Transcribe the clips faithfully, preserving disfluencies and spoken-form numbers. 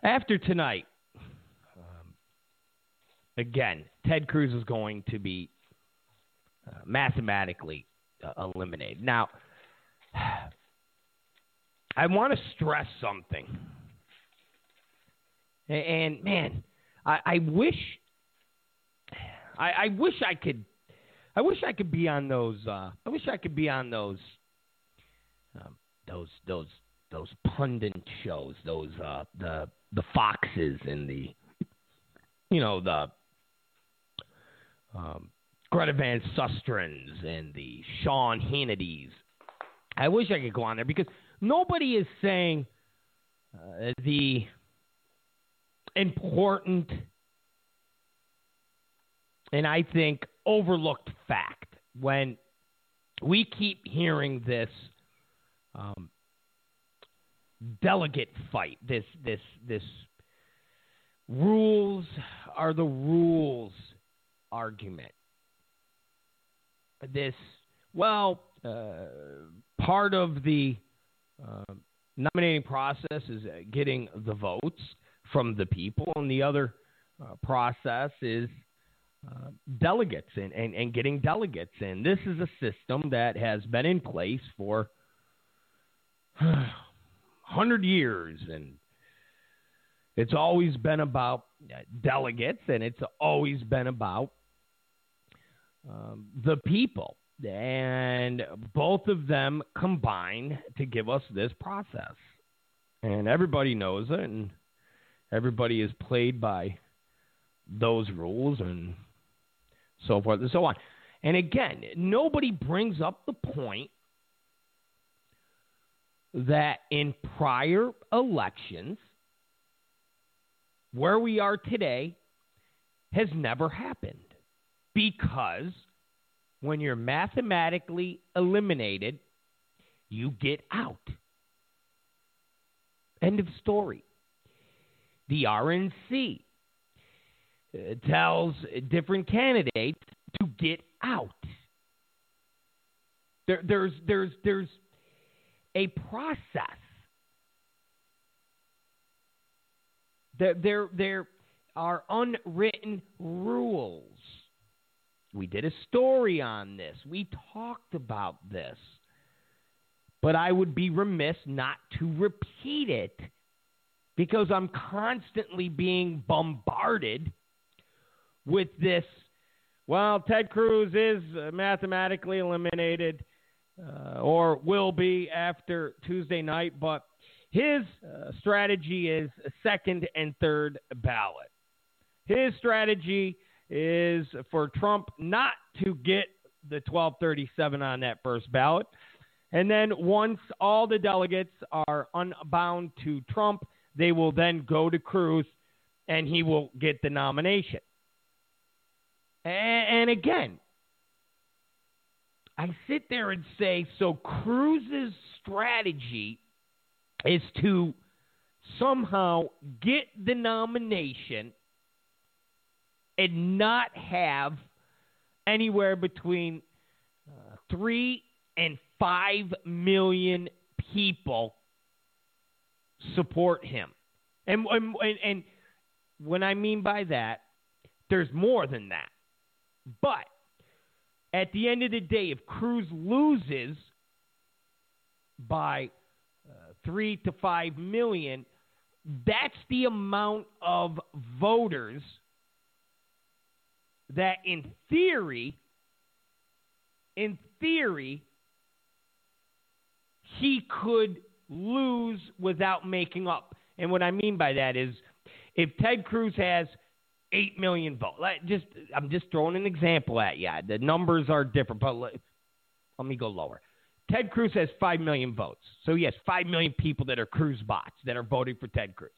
after tonight, um, again, Ted Cruz is going to be uh, mathematically uh, eliminated. Now, I want to stress something. And, and man, I, I wish, I, I wish I could, I wish I could be on those. Uh, I wish I could be on those, um, those, those, those pundit shows. Those uh, the the Foxes and the, you know, the um, Greta Van Sustrans and the Sean Hannitys. I wish I could go on there because nobody is saying uh, the important and I think overlooked fact when we keep hearing this um, delegate fight, this this this rules are the rules argument. This well, uh, part of the uh, nominating process is getting the votes from the people, and the other uh, process is uh, delegates and, and, and getting delegates. And this is a system that has been in place for one hundred years, and it's always been about delegates, and it's always been about um, the people. And both of them combine to give us this process. And everybody knows it, and everybody is played by those rules and so forth and so on. And again, nobody brings up the point that in prior elections, where we are today has never happened. Because when you're mathematically eliminated, you get out. End of story. The R N C uh, tells different candidates to get out. There, there's, there's, there's a process. There, there, there are unwritten rules. We did a story on this. We talked about this. But I would be remiss not to repeat it because I'm constantly being bombarded with this, well, Ted Cruz is mathematically eliminated uh, or will be after Tuesday night, but his uh, strategy is a second and third ballot. His strategy is for Trump not to get the twelve thirty-seven on that first ballot. And then once all the delegates are unbound to Trump, they will then go to Cruz and he will get the nomination. And, and again, I sit there and say, so Cruz's strategy is to somehow get the nomination and not have anywhere between uh, three and five million people support him. And, and, and when I mean by that, there's more than that. But at the end of the day, if Cruz loses by uh, three to five million, that's the amount of voters that in theory, in theory, he could lose without making up. And what I mean by that is if Ted Cruz has eight million votes, just I'm just throwing an example at you. The numbers are different, but let, let me go lower. Ted Cruz has five million votes. So he has five million people that are Cruz bots that are voting for Ted Cruz.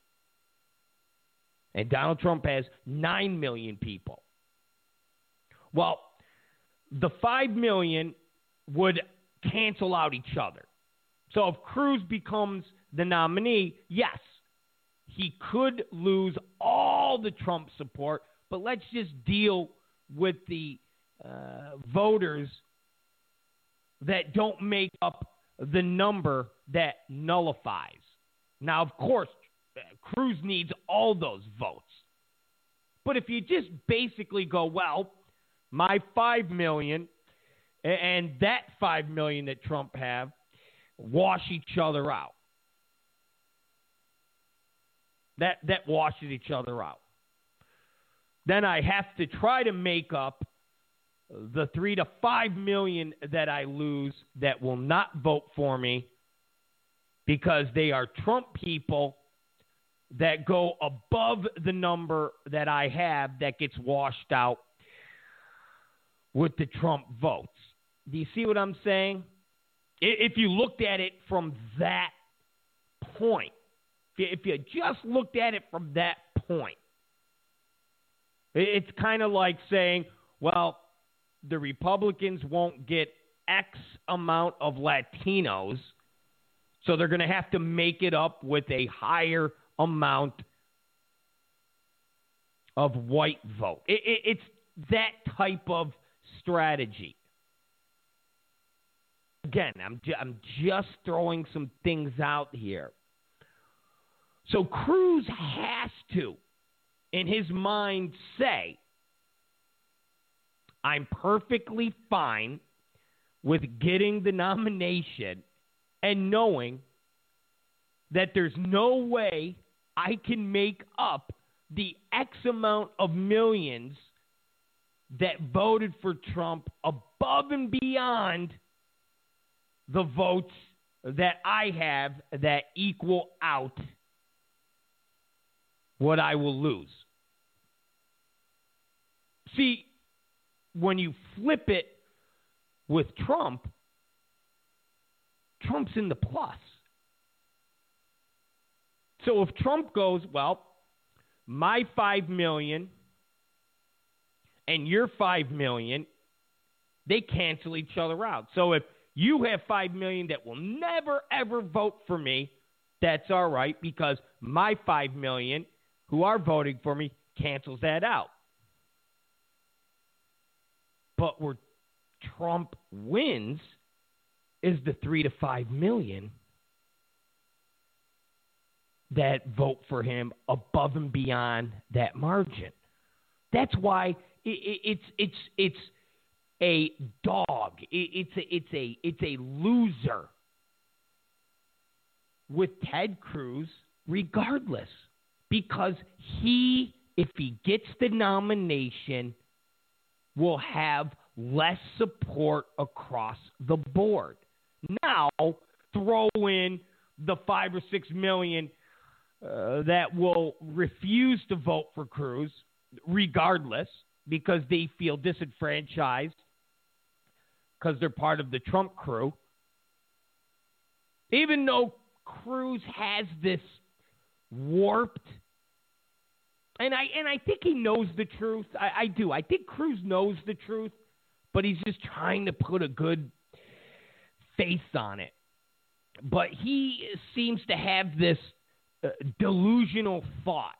And Donald Trump has nine million people. Well, the five million would cancel out each other. So if Cruz becomes the nominee, yes, he could lose all the Trump support, but let's just deal with the uh, voters that don't make up the number that nullifies. Now, of course, Cruz needs all those votes. But if you just basically go, well, my five million and that five million that Trump have wash each other out. That that washes each other out. Then I have to try to make up the three to five million that I lose that will not vote for me because they are Trump people that go above the number that I have that gets washed out with the Trump votes. Do you see what I'm saying? If you looked at it from that point, if you just looked at it from that point, it's kind of like saying, well, the Republicans won't get X amount of Latinos, so they're going to have to make it up with a higher amount of white vote. It, it, it's that type of strategy. Again, I'm, ju- I'm just throwing some things out here. So Cruz has to, in his mind, say, I'm perfectly fine with getting the nomination and knowing that there's no way I can make up the X amount of millions that voted for Trump above and beyond the votes that I have that equal out what I will lose. See, when you flip it with Trump, Trump's in the plus. So if Trump goes, well, my five million and your five million, they cancel each other out. So if you have five million that will never, ever vote for me, that's all right because my five million who are voting for me cancels that out. But where Trump wins is the three to five million that vote for him above and beyond that margin. That's why it, it, it's it's it's a dog. It, it's a, it's a it's a loser with Ted Cruz, regardless, because he, if he gets the nomination, will have less support across the board. Now, throw in the five or six million uh, that will refuse to vote for Cruz, regardless, because they feel disenfranchised because they're part of the Trump crew. Even though Cruz has this warped, and I and I think he knows the truth. I, I do. I think Cruz knows the truth, but he's just trying to put a good face on it. But he seems to have this uh, delusional thought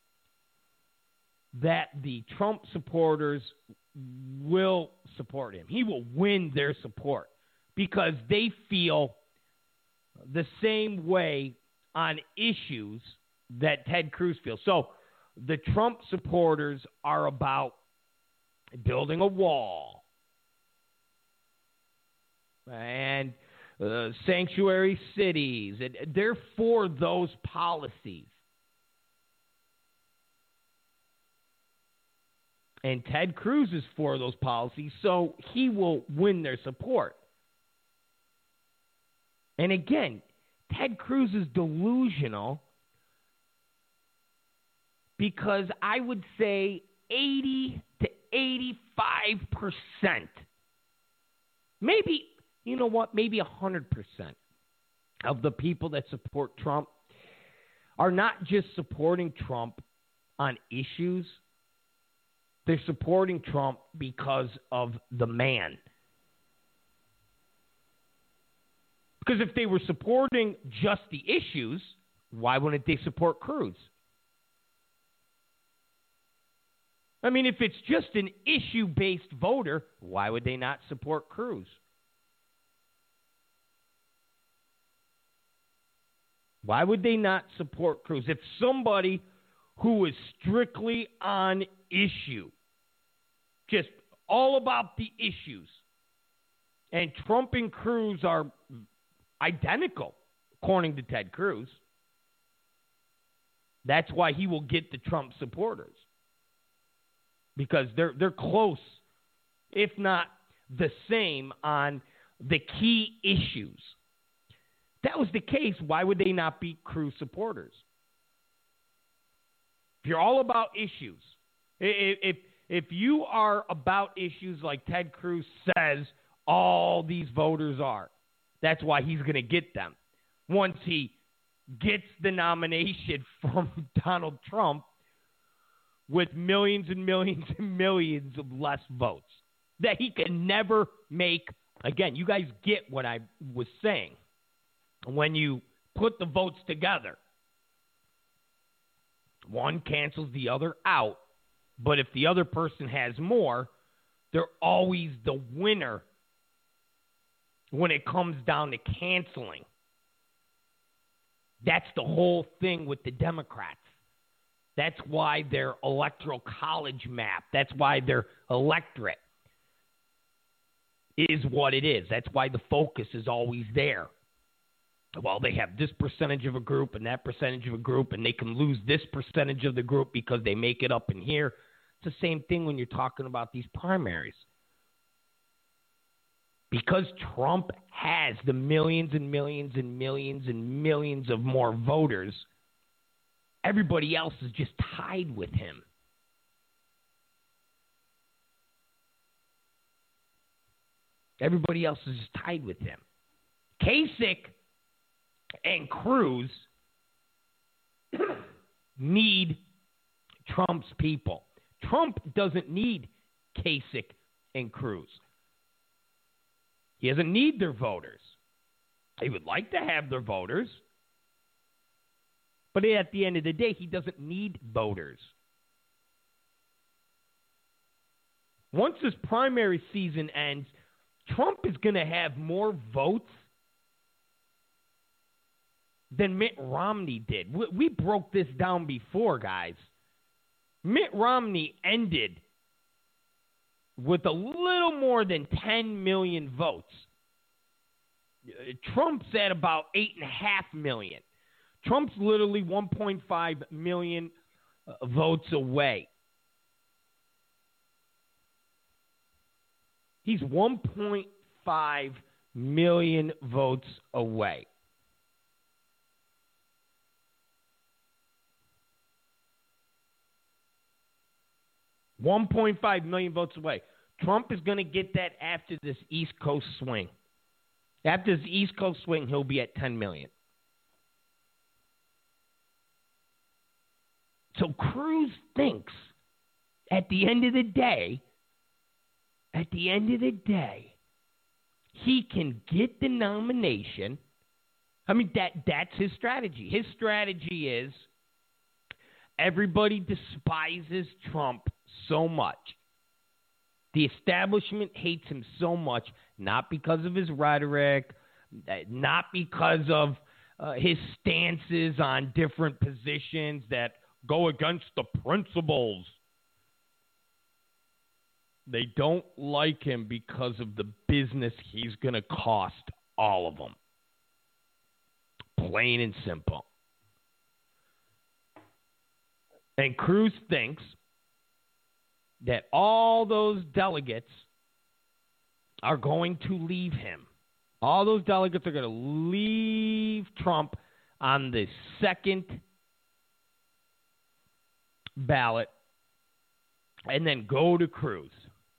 that the Trump supporters will support him. He will win their support because they feel the same way on issues that Ted Cruz feels. So the Trump supporters are about building a wall and uh, sanctuary cities. And they're for those policies. And Ted Cruz is for those policies, so he will win their support. And again, Ted Cruz is delusional because I would say eighty to eighty-five percent, maybe, you know what, maybe one hundred percent of the people that support Trump are not just supporting Trump on issues. They're supporting Trump because of the man. Because if they were supporting just the issues, why wouldn't they support Cruz? I mean, if it's just an issue-based voter, why would they not support Cruz? Why would they not support Cruz? If somebody who is strictly on issue, just all about the issues, and Trump and Cruz are identical, according to Ted Cruz, that's why he will get the Trump supporters. Because they're they're close, if not the same, on the key issues. If that was the case, why would they not be Cruz supporters? If you're all about issues, if, if, if you are about issues like Ted Cruz says all these voters are, that's why he's going to get them. Once he gets the nomination from Donald Trump with millions and millions and millions of less votes that he can never make. Again, you guys get what I was saying. When you put the votes together, one cancels the other out. But if the other person has more, they're always the winner when it comes down to canceling. That's the whole thing with the Democrats. That's why their electoral college map, that's why their electorate is what it is. That's why the focus is always there. Well, they have this percentage of a group and that percentage of a group, and they can lose this percentage of the group because they make it up in here. It's the same thing when you're talking about these primaries. Because Trump has the millions and millions and millions and millions of more voters, everybody else is just tied with him. Everybody else is just tied with him. Kasich and Cruz need Trump's people. Trump doesn't need Kasich and Cruz. He doesn't need their voters. He would like to have their voters. But at the end of the day, he doesn't need voters. Once this primary season ends, Trump is going to have more votes than Mitt Romney did. We, we broke this down before, guys. Mitt Romney ended with a little more than ten million votes. Trump's at about eight point five million. Trump's literally one point five million uh, votes away. He's one point five million votes away. one point five million votes away. Trump is going to get that after this East Coast swing. After this East Coast swing, he'll be at ten million. So Cruz thinks at the end of the day, at the end of the day, he can get the nomination. I mean, that that's his strategy. His strategy is everybody despises Trump so much. The establishment hates him so much, not because of his rhetoric, not because of uh, his stances on different positions that go against the principles. They don't like him because of the business he's going to cost all of them. Plain and simple. And Cruz thinks that all those delegates are going to leave him. All those delegates are going to leave Trump on the second ballot and then go to Cruz.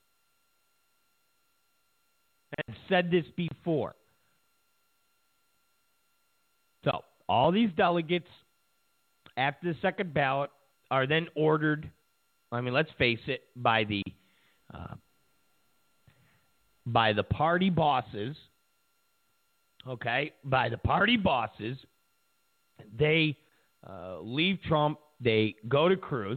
I've said this before. So, all these delegates after the second ballot are then ordered, I mean, let's face it, by the uh, by the party bosses, okay, by the party bosses. They uh, leave Trump. They go to Cruz.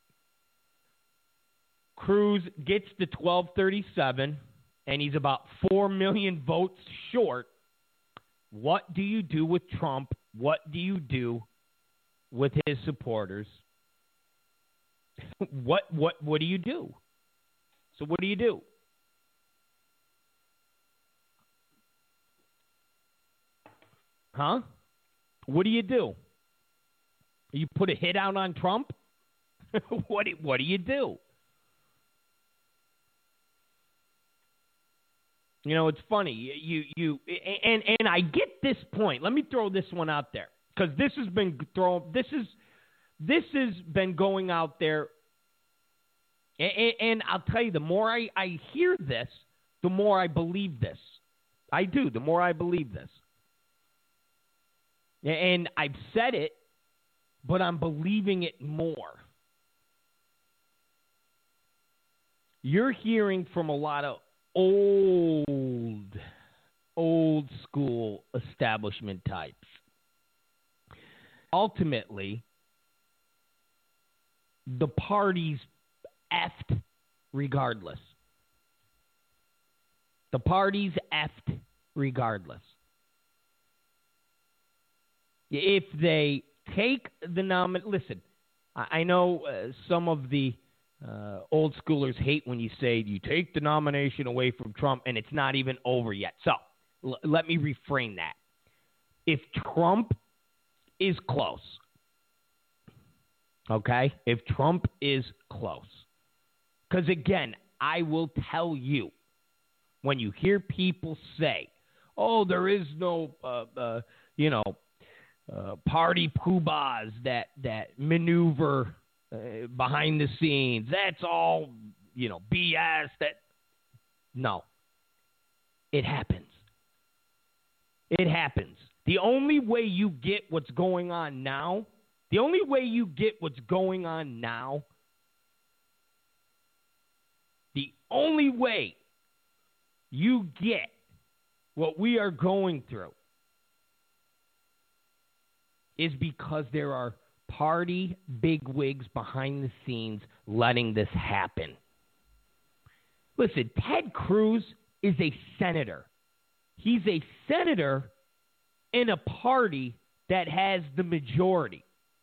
Cruz gets to twelve thirty-seven, and he's about four million votes short. What do you do with Trump what do you do with his supporters? what what what do you do? So what do you do? Huh? What do you do? You put a hit out on Trump? what do, what do you do? You know, it's funny. You you and and I get this point. Let me throw this one out there because this has been thrown. This is this has been going out there, and, and I'll tell you, the more I, I hear this, the more I believe this. I do. The more I believe this, and I've said it, but I'm believing it more. You're hearing from a lot of old, old school establishment types. Ultimately, the party's effed regardless. The party's effed regardless. If they take the nomin, listen, I know uh, some of the Uh, old schoolers hate when you say you take the nomination away from Trump and it's not even over yet. So l- let me reframe that. If Trump is close, okay, if Trump is close, because again, I will tell you, when you hear people say, oh, there is no, uh, uh, you know, uh, party poobahs that, that maneuver Uh, behind the scenes, that's all, you know, B S. That no, it happens. It happens. The only way you get what's going on now, the only way you get what's going on now, the only way you get what we are going through is because there are party bigwigs behind the scenes letting this happen. Listen, Ted Cruz is a senator. He's a senator in a party that has the majority.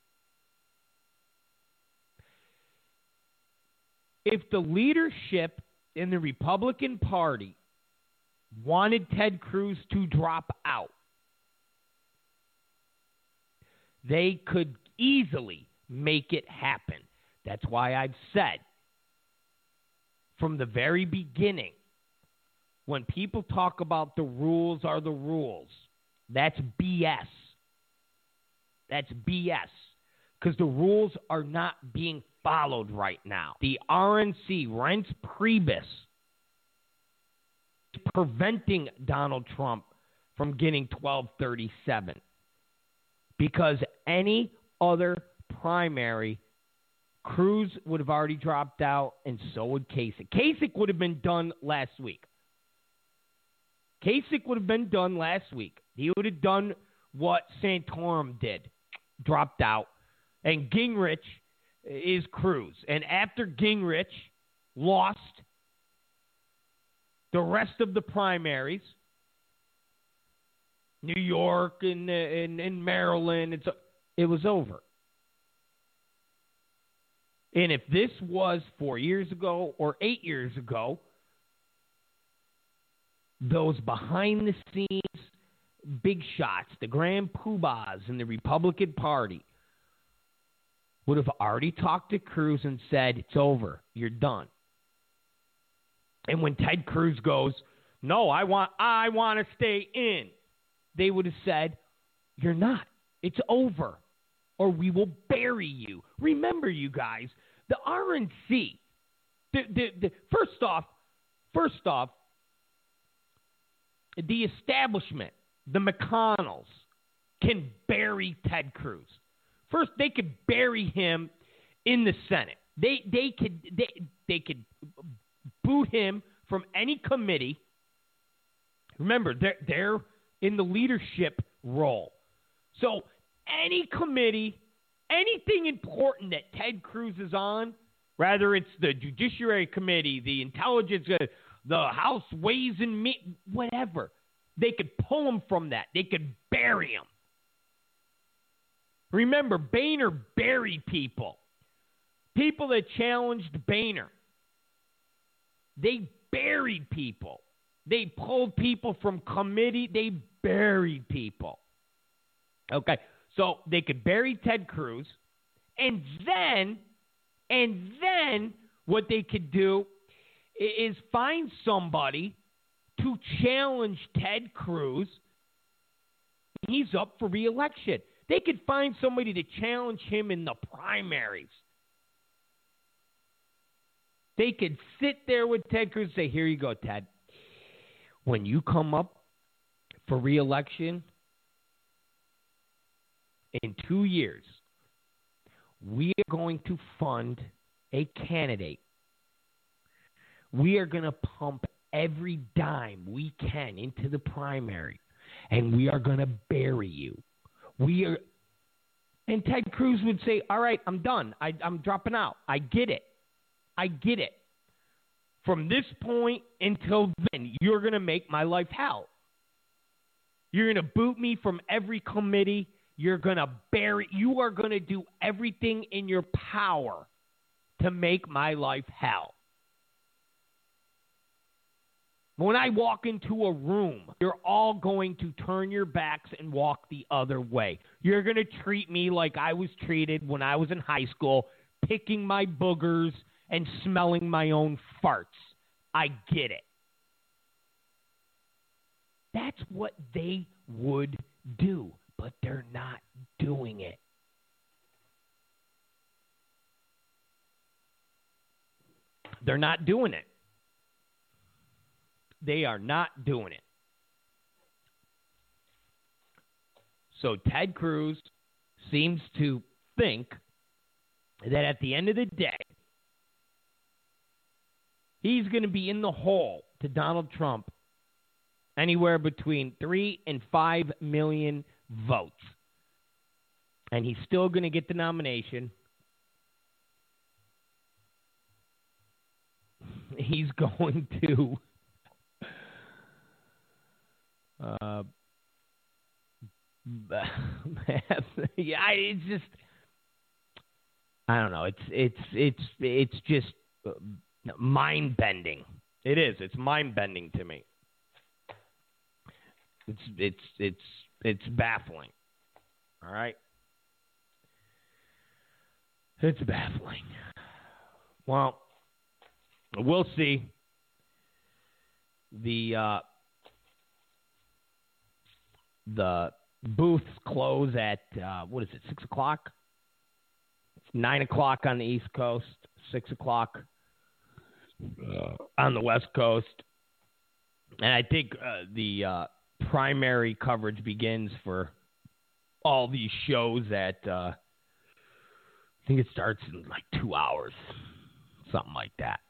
If the leadership in the Republican Party wanted Ted Cruz to drop out, they could easily make it happen. That's why I've said from the very beginning, when people talk about the rules are the rules, that's B S. That's B S. Because the rules are not being followed right now. The R N C, Reince Priebus, is preventing Donald Trump from getting twelve thirty-seven. Because any other primary, Cruz would have already dropped out, and so would Kasich. Kasich would have been done last week. Kasich would have been done last week. He would have done what Santorum did, dropped out, and Gingrich is Cruz. And after Gingrich lost the rest of the primaries, New York and and, and Maryland, it's, it was over. And if this was four years ago or eight years ago, those behind-the-scenes big shots, the grand poobahs in the Republican Party, would have already talked to Cruz and said, it's over, you're done. And when Ted Cruz goes, no, I want, I want to stay in, they would have said, you're not. It's over, or we will bury you. Remember, you guys, the R N C, the, the, the, first off, first off, the establishment, the McConnells, can bury Ted Cruz. First, they could bury him in the Senate. They they could they, they could boot him from any committee. Remember, they're they're in the leadership role. So any committee, anything important that Ted Cruz is on, whether it's the Judiciary Committee, the Intelligence, uh, the House Ways and Means, whatever, they could pull him from that. They could bury him. Remember, Boehner buried people. People that challenged Boehner. They buried people. They pulled people from committee. They buried people. Okay, so they could bury Ted Cruz, and then, and then what they could do is find somebody to challenge Ted Cruz. He's up for re-election. They could find somebody to challenge him in the primaries. They could sit there with Ted Cruz and say, here you go, Ted. When you come up for re-election in two years, we are going to fund a candidate. We are going to pump every dime we can into the primary, and we are going to bury you. We are, and Ted Cruz would say, all right, I'm done. I, I'm dropping out. I get it. I get it. From this point until then, you're going to make my life hell. You're going to boot me from every committee. You're going to bury, you are going to do everything in your power to make my life hell. When I walk into a room, you're all going to turn your backs and walk the other way. You're going to treat me like I was treated when I was in high school, picking my boogers and smelling my own farts. I get it. That's what they would do, but they're not doing it. They're not doing it. They are not doing it. So Ted Cruz seems to think that at the end of the day, he's going to be in the hole to Donald Trump anywhere between three and five million votes. And he's still going to get the nomination. He's going to uh, yeah, it's just I don't know. It's it's it's it's just mind bending. It is. It's mind bending to me. It's it's it's it's baffling. All right. It's baffling. Well, we'll see. The uh, the booths close at uh, what is it? Six o'clock. It's nine o'clock on the East Coast. Six o'clock uh, on the West Coast. And I think uh, the uh, primary coverage begins for all these shows at. Uh, I think it starts in like two hours, something like that.